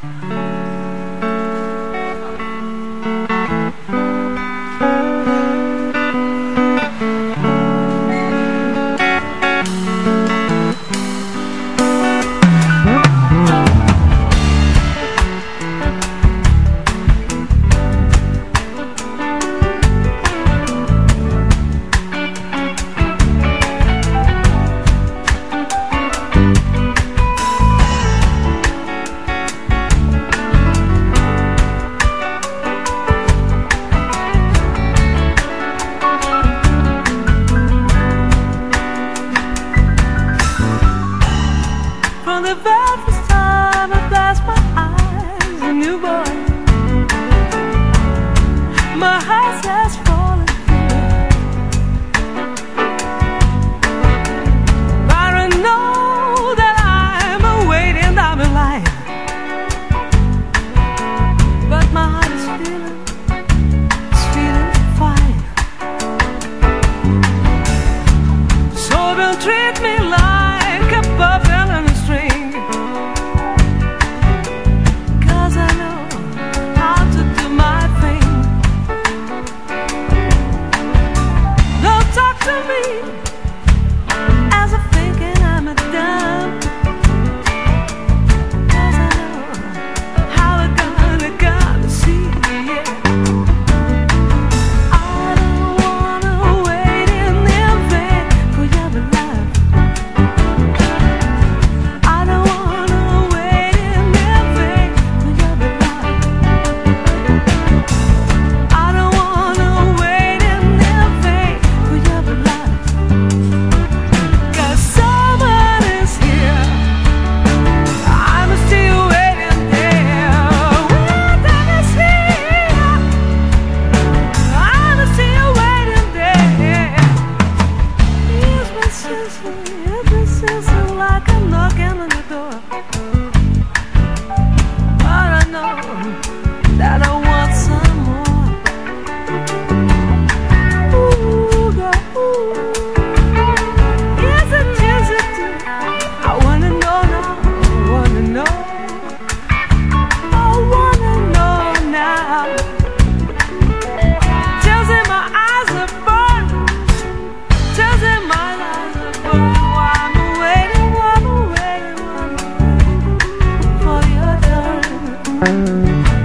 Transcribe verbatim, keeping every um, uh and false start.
From the very first time I blast my eyes, a new boy, my heart has fallen through. But I know that I'm awaiting, I'm in life. But my heart is feeling, it's feeling fine. So don't treat me like a puppet on a string, 'cause I know how to do my thing. Don't talk to me as I'm thinking I'm a dumb, 'cause I know how I gotta, gotta see, yeah. I don't wanna wait in vain for your love. I don't wanna wait in vain for your love. I don't wanna wait in vain for your love. 'Cause someone is here, I'm still waiting there. Waiting is here, I'm still waiting there. Here's my sister, here's my sister, like I'm knocking on the door. But I know that I want some more. Ooh, girl, ooh. Yes, it is, it is. I wanna know now, I wanna know, I wanna know now. Tells in my eyes are burning, tells in my eyes are burning. While I'm waiting, I'm waiting, I'm waiting for your turn.